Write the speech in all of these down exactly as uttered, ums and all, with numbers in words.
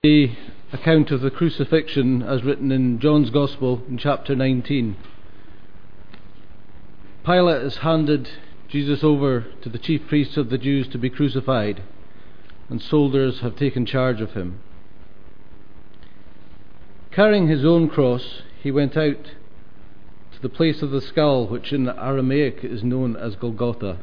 The account of the crucifixion as written in John's Gospel in chapter nineteen. Pilate has handed Jesus over to the chief priests of the Jews to be crucified, and soldiers have taken charge of him. Carrying his own cross, he went out to the place of the skull, which in Aramaic is known as Golgotha.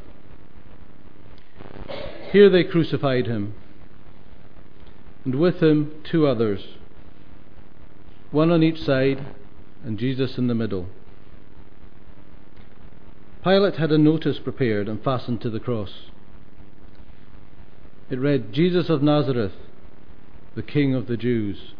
Here they crucified him, and with him two others, one on each side and Jesus in the middle. Pilate had a notice prepared and fastened to the cross. It read, "Jesus of Nazareth, the King of the Jews."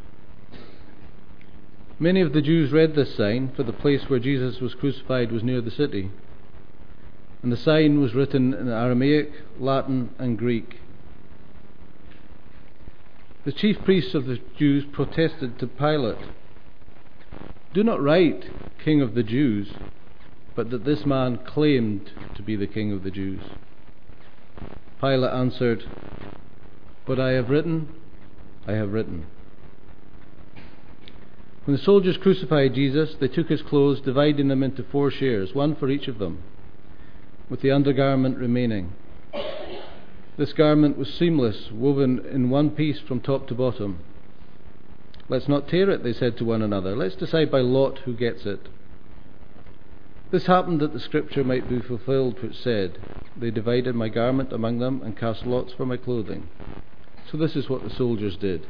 Many of the Jews read this sign, for the place where Jesus was crucified was near the city, and the sign was written in Aramaic, Latin and Greek. The chief priests of the Jews protested to Pilate, "Do not write King of the Jews, but that this man claimed to be the King of the Jews." Pilate answered, "What I have written, I have written." When the soldiers crucified Jesus, they took his clothes, dividing them into four shares, one for each of them, with the undergarment remaining. This garment was seamless, woven in one piece from top to bottom. "Let's not tear it," they said to one another. "Let's decide by lot who gets it." This happened that the scripture might be fulfilled, which said, "They divided my garment among them and cast lots for my clothing." So this is what the soldiers did.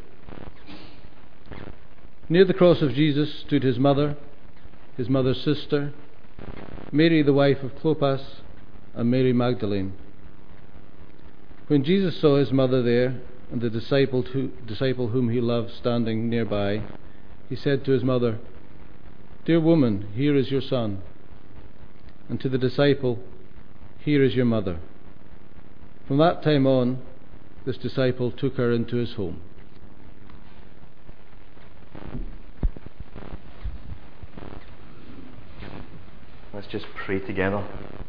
Near the cross of Jesus stood his mother, his mother's sister, Mary the wife of Clopas, and Mary Magdalene. When Jesus saw his mother there and the disciple, to, disciple whom he loved standing nearby, he said to his mother, "Dear woman, here is your son." And to the disciple, "Here is your mother." From that time on, this disciple took her into his home. Let's just pray together.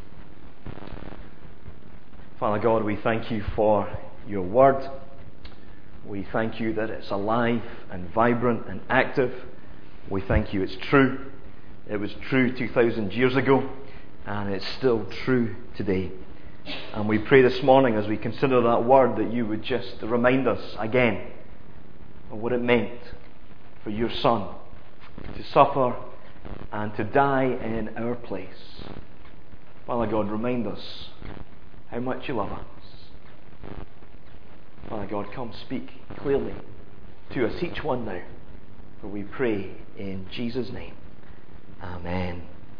Father God, we thank you for your word. We thank you that it's alive and vibrant and active. We thank you it's true. It was true two thousand years ago, and it's still true today. And we pray this morning as we consider that word that you would just remind us again of what it meant for your Son to suffer and to die in our place. Father God, remind us how much you love us. Father God, come speak clearly to us each one now, for we pray in Jesus' name. Amen.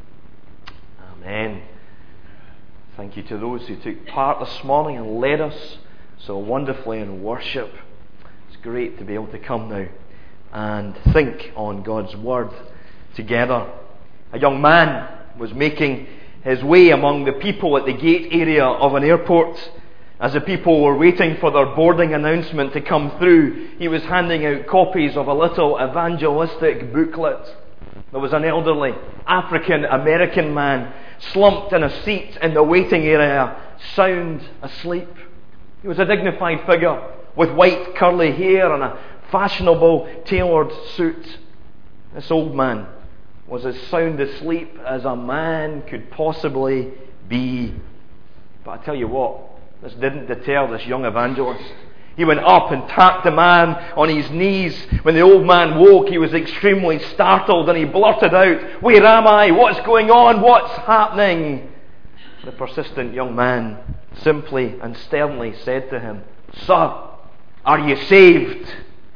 Amen. Thank you to those who took part this morning and led us so wonderfully in worship. It's great to be able to come now and think on God's Word together. A young man was making his way among the people at the gate area of an airport. As the people were waiting for their boarding announcement to come through, he was handing out copies of a little evangelistic booklet. There was an elderly African-American man slumped in a seat in the waiting area, sound asleep. He was a dignified figure with white curly hair and a fashionable tailored suit. This old man was as sound asleep as a man could possibly be. But I tell you what, this didn't deter this young evangelist. He went up and tapped the man on his knees. When the old man woke, he was extremely startled and he blurted out, "Where am I? What's going on? What's happening?" The persistent young man simply and sternly said to him, "Sir, are you saved?"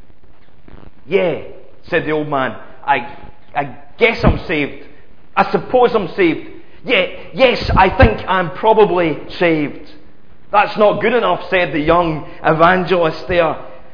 "Yeah," said the old man. I, I guess I'm saved. I suppose I'm saved. Yeah, yes, I think I'm probably saved." "That's not good enough," said the young evangelist there.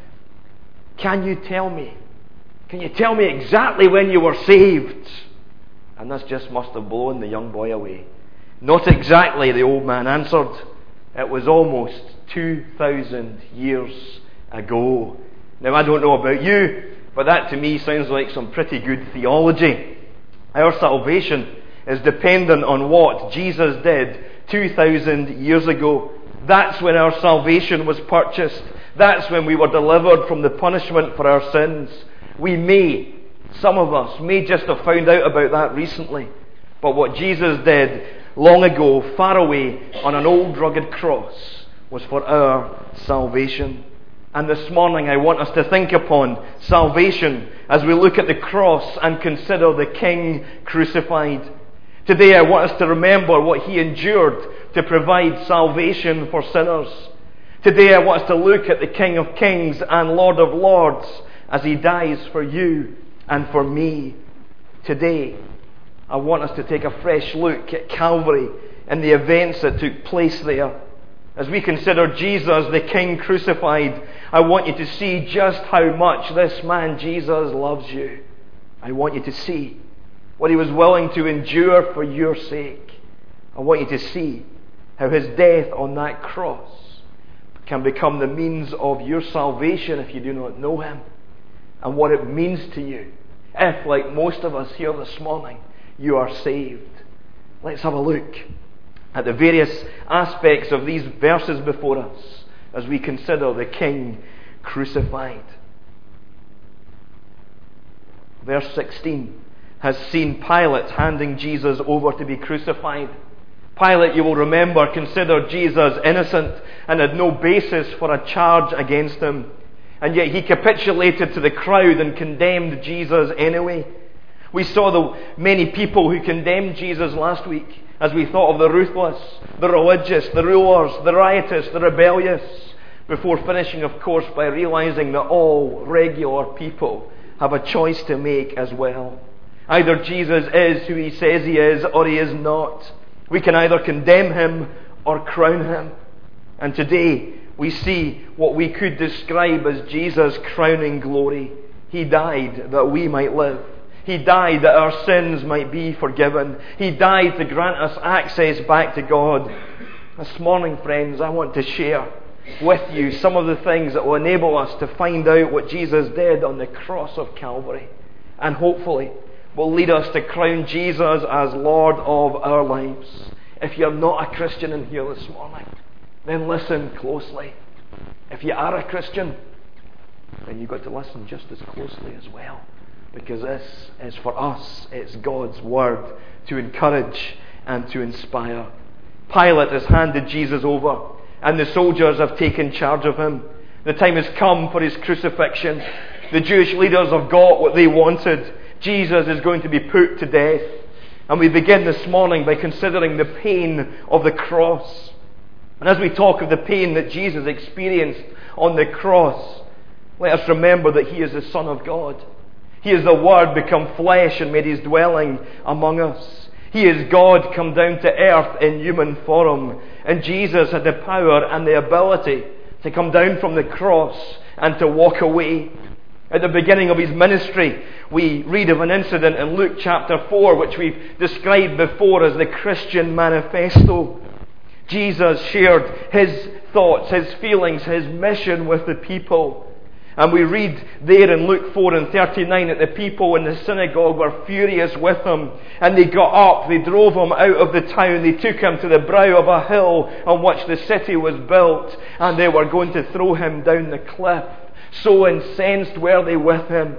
"Can you tell me? Can you tell me exactly when you were saved?" And this just must have blown the young boy away. "Not exactly," the old man answered. "It was almost two thousand years ago." Now, I don't know about you, but that to me sounds like some pretty good theology. Our salvation is dependent on what Jesus did two thousand years ago. That's when our salvation was purchased. That's when we were delivered from the punishment for our sins. We may, some of us, may just have found out about that recently. But what Jesus did long ago, far away, on an old rugged cross, was for our salvation. And this morning I want us to think upon salvation as we look at the cross and consider the King crucified. Today I want us to remember what He endured to provide salvation for sinners. Today I want us to look at the King of Kings and Lord of Lords as He dies for you and for me. Today I want us to take a fresh look at Calvary and the events that took place there. As we consider Jesus, the King crucified, I want you to see just how much this man Jesus loves you. I want you to see what He was willing to endure for your sake. I want you to see how His death on that cross can become the means of your salvation if you do not know Him, and what it means to you if, like most of us here this morning, you are saved. Let's have a look at the various aspects of these verses before us as we consider the King crucified. Verse sixteen has seen Pilate handing Jesus over to be crucified. Pilate, you will remember, considered Jesus innocent and had no basis for a charge against Him. And yet he capitulated to the crowd and condemned Jesus anyway. We saw the many people who condemned Jesus last week as we thought of the ruthless, the religious, the rulers, the riotous, the rebellious, before finishing, of course, by realizing that all regular people have a choice to make as well. Either Jesus is who He says He is, or He is not. We can either condemn Him or crown Him. And today we see what we could describe as Jesus' crowning glory. He died that we might live. He died that our sins might be forgiven. He died to grant us access back to God. This morning, friends, I want to share with you some of the things that will enable us to find out what Jesus did on the cross of Calvary, and hopefully will lead us to crown Jesus as Lord of our lives. If you're not a Christian in here this morning, then listen closely. If you are a Christian, then you've got to listen just as closely as well, because this is for us. It's God's Word to encourage and to inspire. Pilate has handed Jesus over, and the soldiers have taken charge of Him. The time has come for His crucifixion. The Jewish leaders have got what they wanted. Jesus is going to be put to death. And we begin this morning by considering the pain of the cross. And as we talk of the pain that Jesus experienced on the cross, let us remember that He is the Son of God. He is the Word become flesh and made His dwelling among us. He is God come down to earth in human form. And Jesus had the power and the ability to come down from the cross and to walk away. At the beginning of His ministry, we read of an incident in Luke chapter four, which we've described before as the Christian Manifesto. Jesus shared His thoughts, His feelings, His mission with the people. And we read there in Luke four and thirty-nine that the people in the synagogue were furious with Him. And they got up, they drove Him out of the town, they took Him to the brow of a hill on which the city was built, and they were going to throw Him down the cliff. So incensed were they with Him.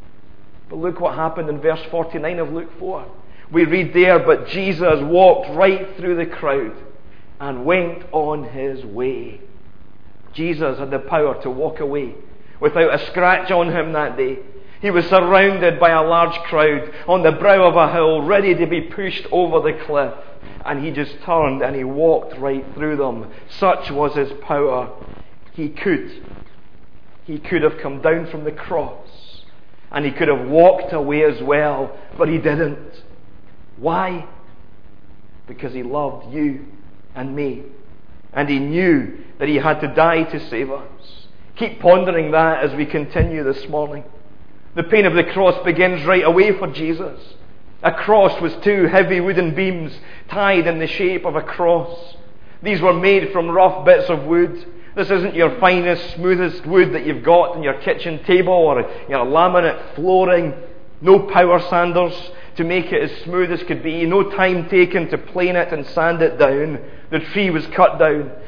But look what happened in verse forty-nine of Luke four. We read there, but Jesus walked right through the crowd and went on His way. Jesus had the power to walk away without a scratch on Him that day. He was surrounded by a large crowd on the brow of a hill, ready to be pushed over the cliff. And He just turned and He walked right through them. Such was His power. He could. He could have come down from the cross, and He could have walked away as well, but He didn't. Why? Because He loved you and me, and He knew that He had to die to save us. Keep pondering that as we continue this morning. The pain of the cross begins right away for Jesus. A cross was two heavy wooden beams tied in the shape of a cross. These were made from rough bits of wood. This isn't your finest, smoothest wood that you've got on your kitchen table or your laminate flooring. No power sanders to make it as smooth as could be. No time taken to plane it and sand it down. The tree was cut down,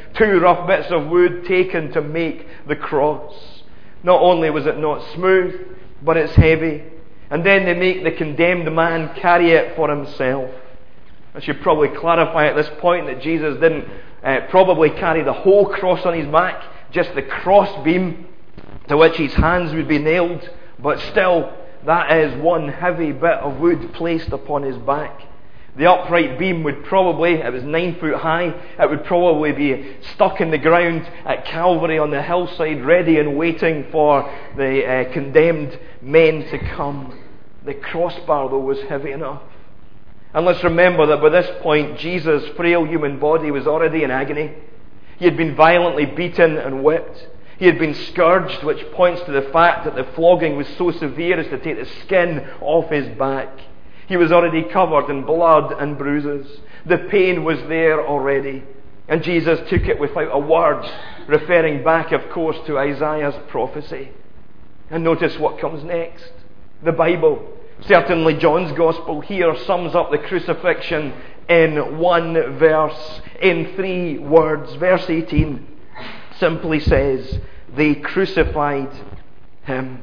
two rough bits of wood taken to make the cross. Not only was it not smooth, but it's heavy. And then they make the condemned man carry it for himself. I should probably clarify at this point that Jesus didn't uh, probably carry the whole cross on his back, just the cross beam to which his hands would be nailed. But still, that is one heavy bit of wood placed upon his back. The upright beam would probably, it was nine foot high, it would probably be stuck in the ground at Calvary on the hillside, ready and waiting for the uh, condemned men to come. The crossbar, though, was heavy enough. And let's remember that by this point, Jesus' frail human body was already in agony. He had been violently beaten and whipped. He had been scourged, which points to the fact that the flogging was so severe as to take the skin off his back. He was already covered in blood and bruises. The pain was there already. And Jesus took it without a word, referring back, of course, to Isaiah's prophecy. And notice what comes next. The Bible, certainly John's Gospel here, sums up the crucifixion in one verse, in three words. Verse eighteen simply says, they crucified him.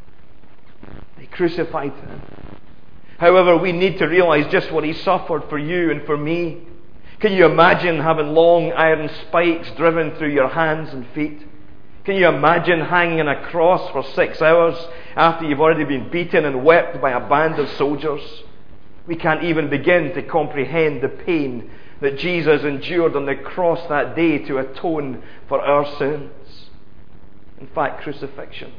They crucified him. However, we need to realize just what he suffered for you and for me. Can you imagine having long iron spikes driven through your hands and feet? Can you imagine hanging on a cross for six hours after you've already been beaten and whipped by a band of soldiers? We can't even begin to comprehend the pain that Jesus endured on the cross that day to atone for our sins. In fact, crucifixion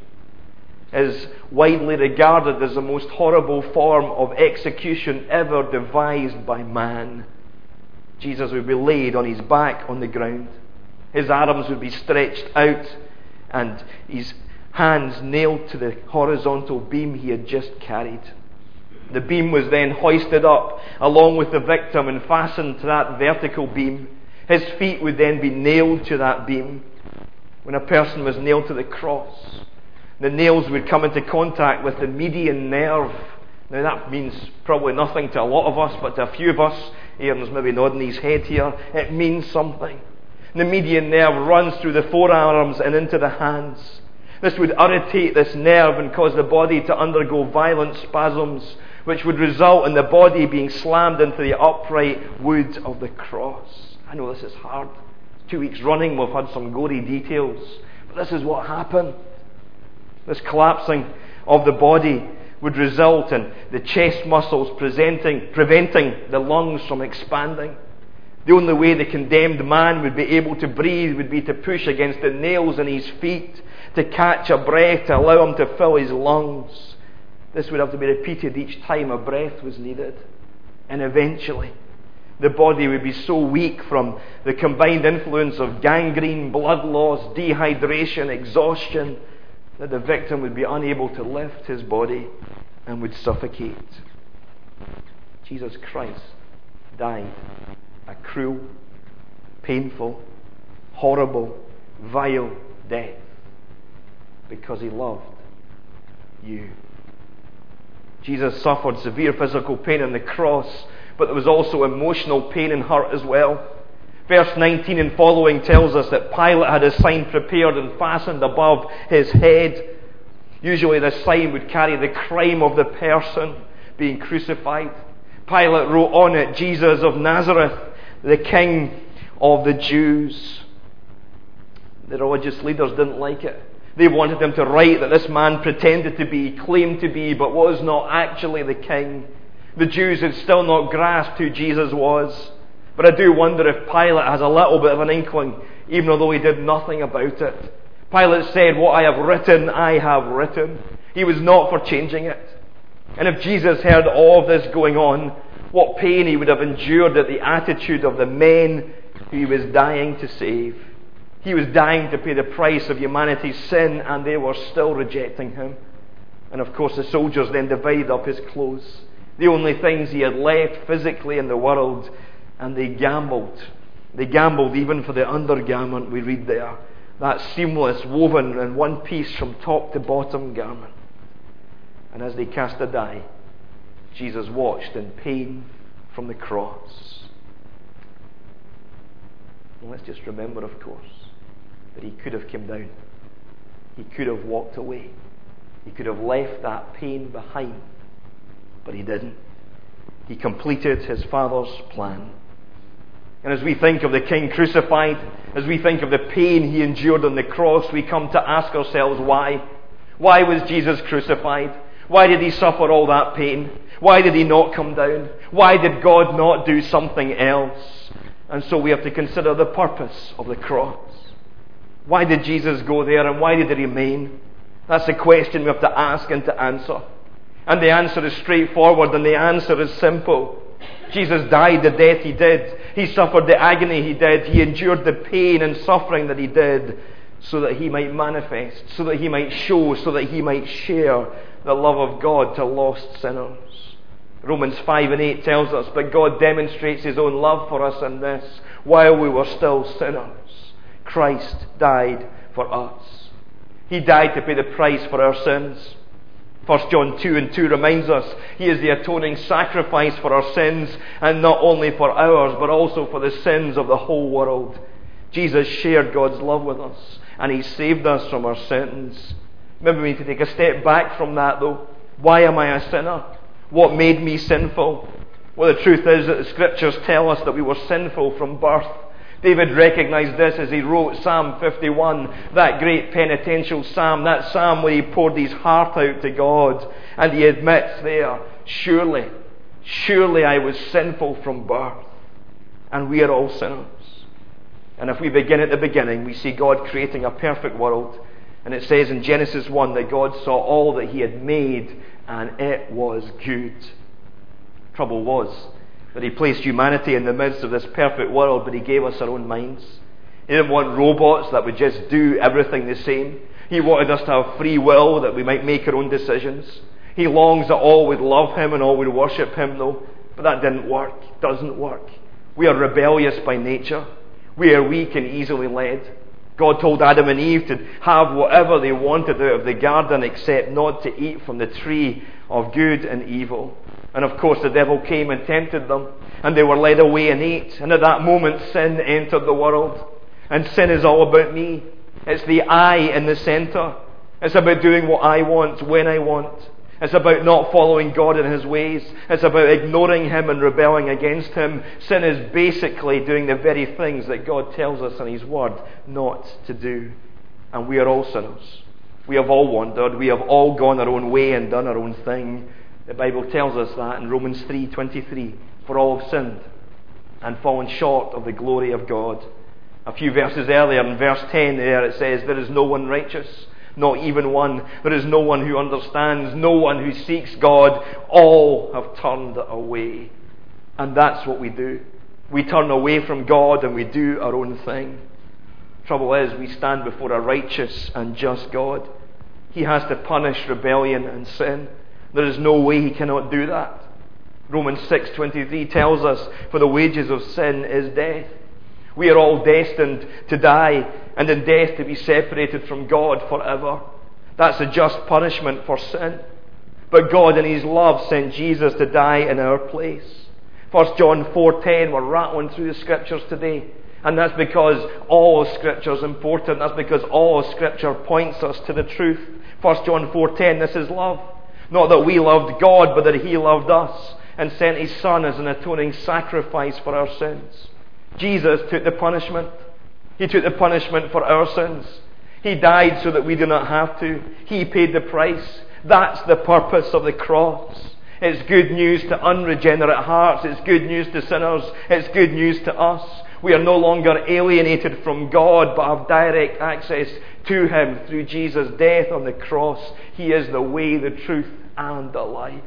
is widely regarded as the most horrible form of execution ever devised by man. Jesus would be laid on his back on the ground. His arms would be stretched out and his hands nailed to the horizontal beam he had just carried. The beam was then hoisted up along with the victim and fastened to that vertical beam. His feet would then be nailed to that beam. When a person was nailed to the cross, the nails would come into contact with the median nerve. Now that means probably nothing to a lot of us, but to a few of us, Aaron's maybe nodding his head here, it means something. The median nerve runs through the forearms and into the hands. This would irritate this nerve and cause the body to undergo violent spasms, which would result in the body being slammed into the upright wood of the cross. I know this is hard. Two weeks running we've had some gory details, but this is what happened. This collapsing of the body would result in the chest muscles presenting, preventing the lungs from expanding. The only way the condemned man would be able to breathe would be to push against the nails in his feet, to catch a breath, to allow him to fill his lungs. This would have to be repeated each time a breath was needed. And eventually, the body would be so weak from the combined influence of gangrene, blood loss, dehydration, exhaustion, that the victim would be unable to lift his body and would suffocate. Jesus Christ died a cruel, painful, horrible, vile death because he loved you. Jesus suffered severe physical pain on the cross, but there was also emotional pain and hurt as well. Verse nineteen and following tells us that Pilate had a sign prepared and fastened above his head. Usually this sign would carry the crime of the person being crucified. Pilate wrote on it, Jesus of Nazareth, the King of the Jews. The religious leaders didn't like it. They wanted him to write that this man pretended to be, claimed to be, but was not actually the king. The Jews had still not grasped who Jesus was. But I do wonder if Pilate has a little bit of an inkling, even although he did nothing about it. Pilate said, what I have written, I have written. He was not for changing it. And if Jesus heard all of this going on, what pain he would have endured at the attitude of the men who he was dying to save. He was dying to pay the price of humanity's sin, and they were still rejecting him. And of course the soldiers then divided up his clothes, the only things he had left physically in the world, and they gambled. They gambled even for the undergarment we read there. That seamless, woven in one piece from top to bottom garment. And as they cast a die, Jesus watched in pain from the cross. And let's just remember, of course, that he could have come down. He could have walked away. He could have left that pain behind. But he didn't. He completed his Father's plan. And as we think of the King crucified, as we think of the pain he endured on the cross, we come to ask ourselves why. Why was Jesus crucified? Why did he suffer all that pain? Why did he not come down? Why did God not do something else? And so we have to consider the purpose of the cross. Why did Jesus go there, and why did he remain? That's the question we have to ask and to answer. And the answer is straightforward, and the answer is simple. Jesus died the death he did. He suffered the agony he did. He endured the pain and suffering that he did, so that he might manifest, so that he might show, so that he might share the love of God to lost sinners. Romans five and eight tells us, but God demonstrates his own love for us in this: while we were still sinners, Christ died for us. He died to pay the price for our sins. First John two and two reminds us he is the atoning sacrifice for our sins, and not only for ours, but also for the sins of the whole world. Jesus shared God's love with us, and he saved us from our sins. Remember, we need to take a step back from that, though. Why am I a sinner? What made me sinful? Well, the truth is that the Scriptures tell us that we were sinful from birth. David recognized this as he wrote Psalm fifty-one, that great penitential psalm, that psalm where he poured his heart out to God. And he admits there, surely, surely I was sinful from birth. And we are all sinners. And if we begin at the beginning, we see God creating a perfect world. And it says in Genesis one that God saw all that he had made, and it was good. Trouble was that he placed humanity in the midst of this perfect world, but he gave us our own minds. He didn't want robots that would just do everything the same. He wanted us to have free will, that we might make our own decisions. He longs that all would love him and all would worship him, though. But that didn't work. Doesn't work. We are rebellious by nature. We are weak and easily led. God told Adam and Eve to have whatever they wanted out of the garden, except not to eat from the tree of good and evil. And of course the devil came and tempted them, and they were led away and ate. And at that moment sin entered the world. And sin is all about me. It's the I in the centre. It's about doing what I want, when I want. It's about not following God in his ways. It's about ignoring him and rebelling against him. Sin is basically doing the very things that God tells us in his word not to do. And we are all sinners. We have all wandered. We have all gone our own way and done our own thing. The Bible tells us that in Romans three twenty-three. For all have sinned and fallen short of the glory of God. A few verses earlier, in verse ten there, it says, there is no one righteous, not even one. There is no one who understands, no one who seeks God. All have turned away. And that's what we do. We turn away from God and we do our own thing. Trouble is, we stand before a righteous and just God. He has to punish rebellion and sin. There is no way he cannot do that. Romans six twenty-three tells us, for the wages of sin is death. We are all destined to die, and in death to be separated from God forever. That's a just punishment for sin. But God in his love sent Jesus to die in our place. First John four ten, we're rattling through the Scriptures today. And that's because all of Scripture is important. That's because all of Scripture points us to the truth. First John four ten, this is love. Not that we loved God, but that he loved us and sent his Son as an atoning sacrifice for our sins. Jesus took the punishment. He took the punishment for our sins. He died so that we do not have to. He paid the price. That's the purpose of the cross. It's good news to unregenerate hearts. It's good news to sinners. It's good news to us. We are no longer alienated from God, but have direct access to him through Jesus' death on the cross. He is the way, the truth, and the life.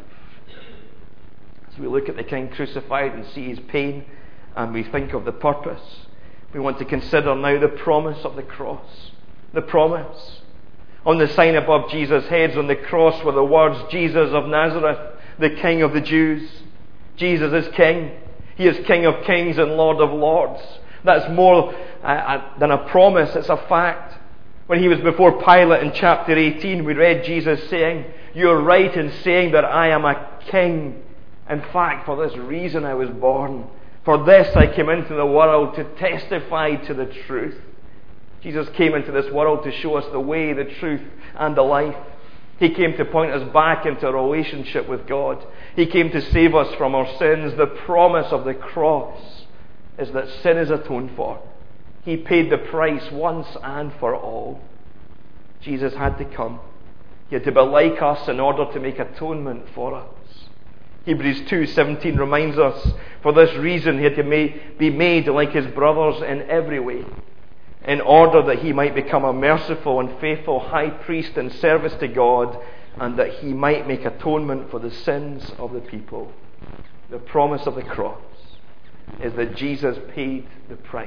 As we look at the King crucified and see his pain, and we think of the purpose, we want to consider now the promise of the cross. The promise. On the sign above Jesus' heads on the cross were the words, Jesus of Nazareth, the King of the Jews. Jesus is King. He is King of kings and Lord of lords. That's more uh, than a promise, it's a fact. When he was before Pilate in chapter eighteen, we read Jesus saying, you're right in saying that I am a king. In fact, for this reason I was born, For this I came into the world to testify to the truth. Jesus came into this world to show us the way, the truth, and the life. He came to point us back into a relationship with God. He came to save us from our sins. The promise of the cross is that sin is atoned for. He paid the price once and for all. Jesus had to come. He had to be like us in order to make atonement for us. Hebrews two seventeen reminds us, for this reason he had to ma- be made like his brothers in every way, in order that he might become a merciful and faithful high priest in service to God, and that he might make atonement for the sins of the people. The promise of the cross is that Jesus paid the price.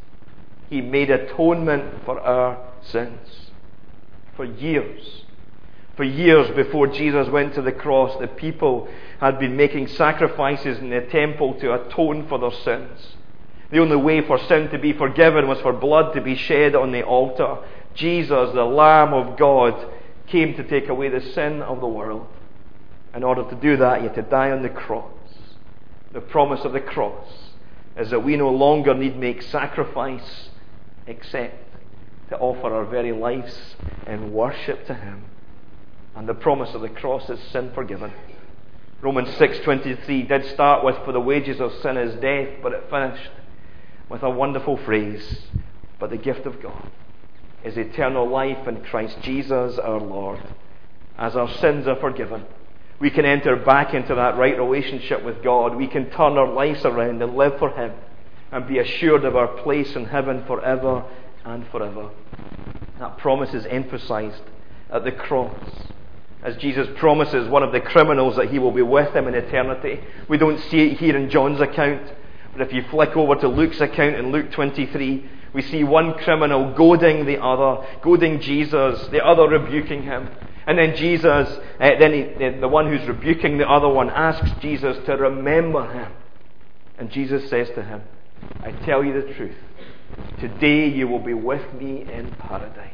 He made atonement for our sins. For years, for years before Jesus went to the cross, the people had been making sacrifices in the temple to atone for their sins. The only way for sin to be forgiven was for blood to be shed on the altar. Jesus, the Lamb of God, came to take away the sin of the world. In order to do that, he had to die on the cross. The promise of the cross is that we no longer need make sacrifice except to offer our very lives in worship to him. And the promise of the cross is sin forgiven. Romans six twenty-three did start with, for the wages of sin is death, but it finished with a wonderful phrase, but the gift of God is eternal life in Christ Jesus our Lord. As our sins are forgiven, we can enter back into that right relationship with God. We can turn our lives around and live for him and be assured of our place in heaven forever and forever. That promise is emphasized at the cross, as Jesus promises one of the criminals that he will be with him in eternity. We don't see it here in John's account, but if you flick over to Luke's account in Luke twenty-three, we see one criminal goading the other, goading Jesus, the other rebuking him. And then Jesus, uh, then he, the one who's rebuking the other one, asks Jesus to remember him. And Jesus says to him, I tell you the truth, today you will be with me in paradise.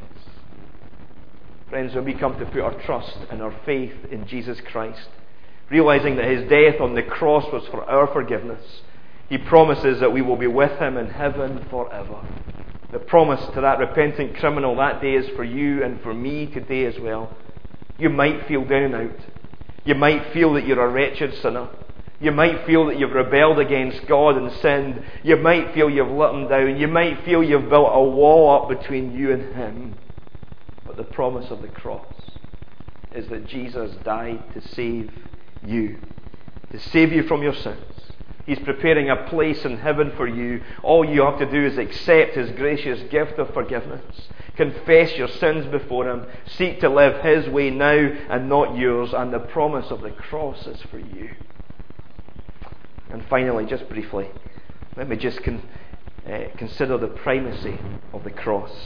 Friends, when we come to put our trust and our faith in Jesus Christ, realizing that his death on the cross was for our forgiveness, he promises that we will be with him in heaven forever. The promise to that repentant criminal that day is for you and for me today as well. You might feel down and out. You might feel that you're a wretched sinner. You might feel that you've rebelled against God and sinned. You might feel you've let him down. You might feel you've built a wall up between you and him. But the promise of the cross is that Jesus died to save you, to save you from your sins. He's preparing a place in heaven for you. All you have to do is accept his gracious gift of forgiveness. Confess your sins before him. Seek to live his way now and not yours. And the promise of the cross is for you. And finally, just briefly, let me just con- uh, consider the primacy of the cross.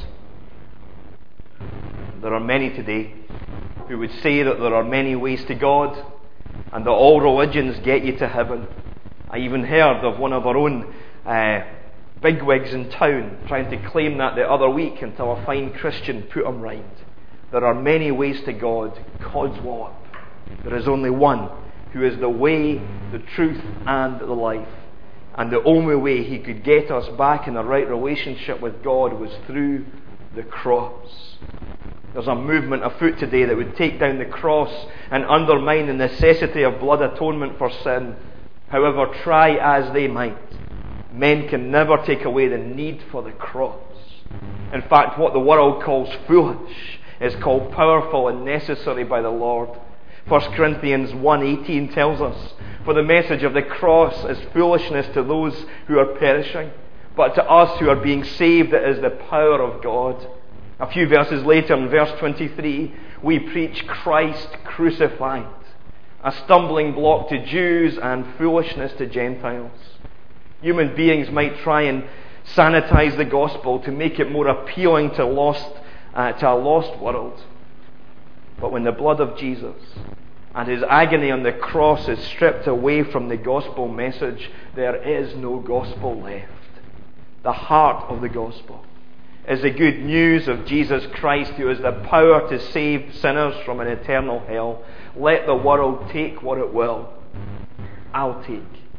There are many today who would say that there are many ways to God and that all religions get you to heaven. I even heard of one of our own uh, bigwigs in town trying to claim that the other week until a fine Christian put him right. There are many ways to God. God's wallop. There is only one who is the way, the truth, and the life. And the only way he could get us back in a right relationship with God was through the cross. There's a movement afoot today that would take down the cross and undermine the necessity of blood atonement for sin. However, try as they might, men can never take away the need for the cross. In fact, what the world calls foolish is called powerful and necessary by the Lord. First Corinthians one eighteen tells us, for the message of the cross is foolishness to those who are perishing, but to us who are being saved it is the power of God. A few verses later, in verse twenty-three, we preach Christ crucified, a stumbling block to Jews and foolishness to Gentiles. Human beings might try and sanitize the gospel to make it more appealing to lost uh, to a lost world. But when the blood of Jesus and his agony on the cross is stripped away from the gospel message, there is no gospel left. The heart of the gospel is the good news of Jesus Christ, who has the power to save sinners from an eternal hell. Let the world take what it will. I'll take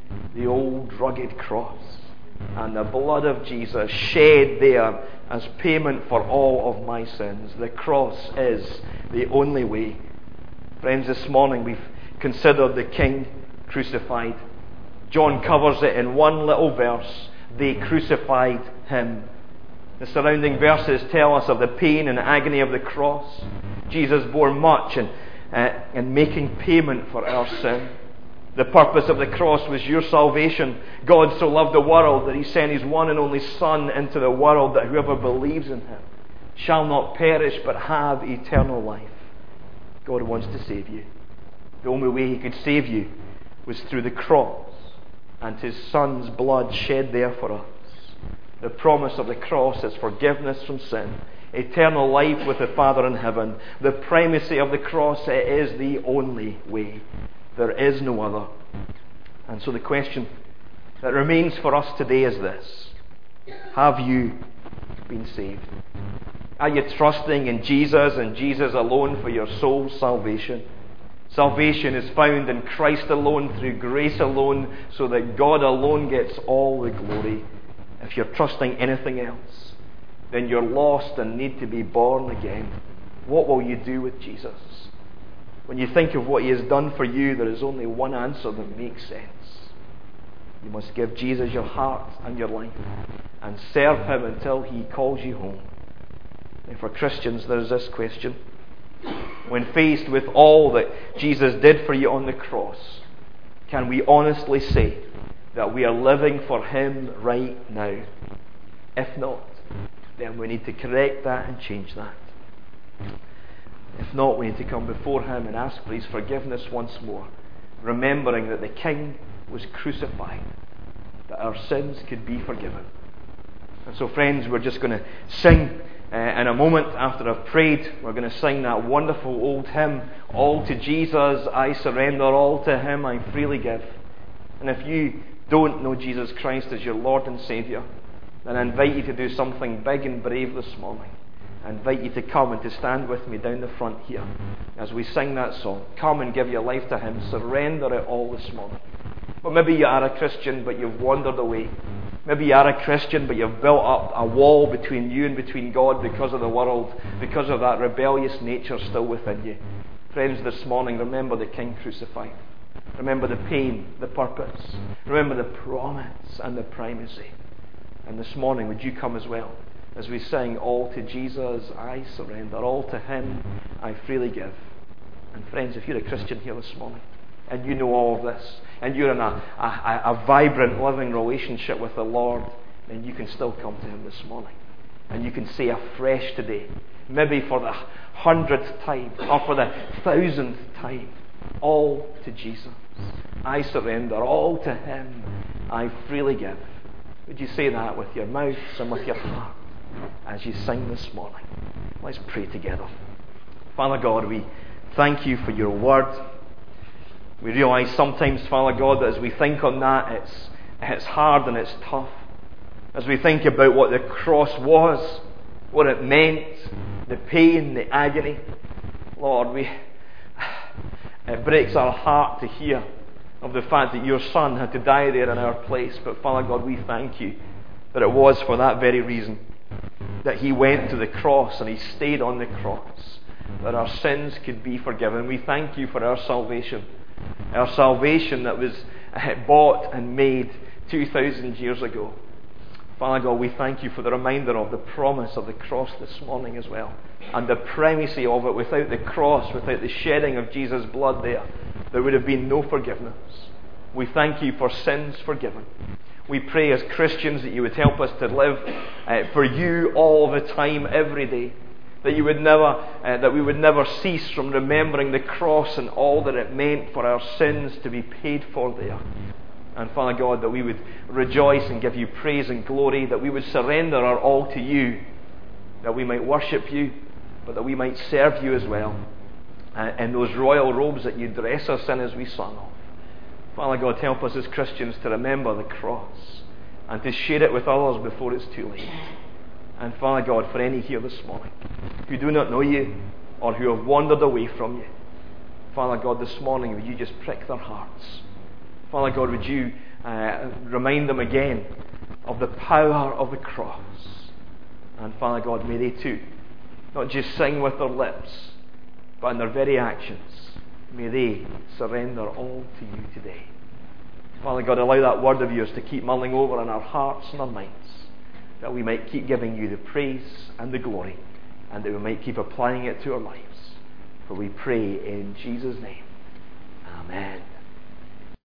the old rugged cross and the blood of Jesus shed there as payment for all of my sins. The cross is the only way. Friends, this morning we've considered the King crucified. John covers it in one little verse. They crucified him. The surrounding verses tell us of the pain and agony of the cross. Jesus bore much in, uh, in making payment for our sin. The purpose of the cross was your salvation. God so loved the world that He sent His one and only Son into the world, that whoever believes in Him shall not perish but have eternal life. God wants to save you. The only way He could save you was through the cross and His Son's blood shed there for us. The promise of the cross is forgiveness from sin, eternal life with the Father in heaven. The primacy of the cross, it is the only way. There is no other. And so the question that remains for us today is this: have you been saved? Are you trusting in Jesus and Jesus alone for your soul's salvation? Salvation is found in Christ alone, through grace alone, so that God alone gets all the glory. If you're trusting anything else, then you're lost and need to be born again. What will you do with Jesus? When you think of what He has done for you, there is only one answer that makes sense. You must give Jesus your heart and your life and serve Him until He calls you home. And for Christians, there is this question: when faced with all that Jesus did for you on the cross, can we honestly say that we are living for Him right now? If not, then we need to correct that and change that. If not, we need to come before Him and ask for His forgiveness once more, remembering that the King was crucified, that our sins could be forgiven. And so, friends, we're just going to sing uh, in a moment after I've prayed. We're going to sing that wonderful old hymn, "All to Jesus I surrender, all to Him I freely give." And if you don't know Jesus Christ as your Lord and Saviour, then I invite you to do something big and brave this morning. I invite you to come and to stand with me down the front here as we sing that song. Come and give your life to Him. Surrender it all this morning. But maybe you are a Christian, but you've wandered away. Maybe you are a Christian, but you've built up a wall between you and between God because of the world, because of that rebellious nature still within you. Friends, this morning, remember the King crucified. Remember the pain, the purpose. Remember the promise and the primacy. And this morning, would you come as well as we sing, "All to Jesus I surrender, all to Him I freely give." And friends, if you're a Christian here this morning, and you know all of this, and you're in a, a, a vibrant, living relationship with the Lord, then you can still come to Him this morning. And you can say afresh today, maybe for the hundredth time, or for the thousandth time, "All to Jesus I surrender, all to Him I freely give." Would you say that with your mouth and with your heart as you sing this morning? Let's pray together. Father God, we thank You for Your word. We realise sometimes, Father God, that as we think on that, it's, it's hard and it's tough. As we think about what the cross was, what it meant, the pain, the agony, Lord, we it breaks our heart to hear of the fact that Your Son had to die there in our place. But Father God, we thank You that it was for that very reason that He went to the cross and He stayed on the cross, that our sins could be forgiven. We thank You for our salvation, our salvation that was bought and made two thousand years ago. Father God, we thank You for the reminder of the promise of the cross this morning as well, and the primacy of it. Without the cross, without the shedding of Jesus' blood there, there would have been no forgiveness. We thank You for sins forgiven. We pray as Christians that You would help us to live uh, for You all the time, every day. That you would never, uh, that we would never cease from remembering the cross and all that it meant for our sins to be paid for there. And Father God, that we would rejoice and give You praise and glory, that we would surrender our all to You, that we might worship You, but that we might serve You as well, uh, in those royal robes that You dress us in as we sung of. Father God, help us as Christians to remember the cross and to share it with others before it's too late. And Father God, for any here this morning who do not know You or who have wandered away from You, Father God, this morning would You just prick their hearts Father God, would you uh, remind them again of the power of the cross. And Father God, may they too not just sing with their lips, but in their very actions, may they surrender all to you today. Father God, allow that word of yours to keep mulling over in our hearts and our minds, that we might keep giving you the praise and the glory, and that we might keep applying it to our lives. For we pray in Jesus' name. Amen.